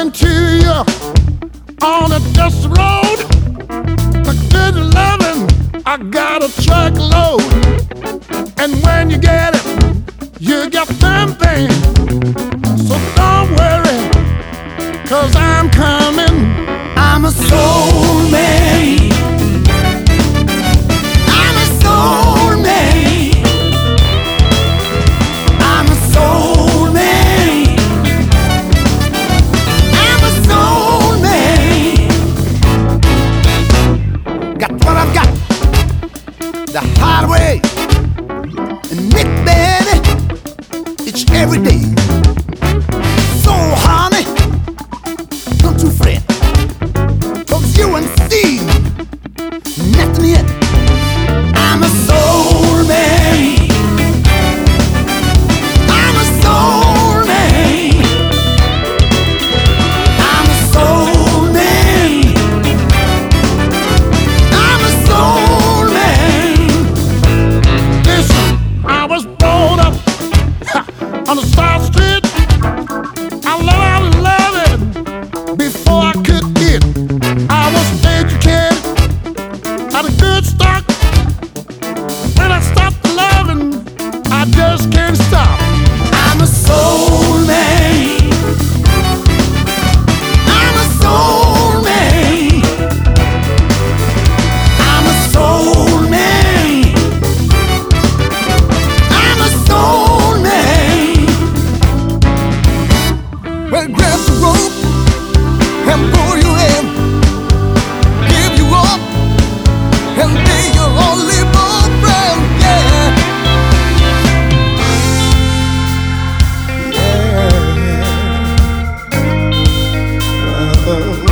coming to you on a dusty road. A good loving, I got a truckload. And when you get it, you got something. So don't worry, 'cause I'm coming. I'm a soul man. I'm a soul man. I'm a soul man. I'm a soul man. Got what I've got the hard way. And Nick, baby, it's every day. So, honey, don't you fret, 'cause you and Steve, nothing yet. I'm a soul man. I'm a soul man. I'm a soul man. I'm a soul man. Listen, I was brought up on the side street. I love it before I could eat. I was educated, had a good start. When I stopped loving, I just can't stop. I'm a soul man. I'm a soul man. I'm a soul man. I'm a soul man. Well, grab the rope and pull you in. Give you up and be your only boyfriend, yeah. Yeah.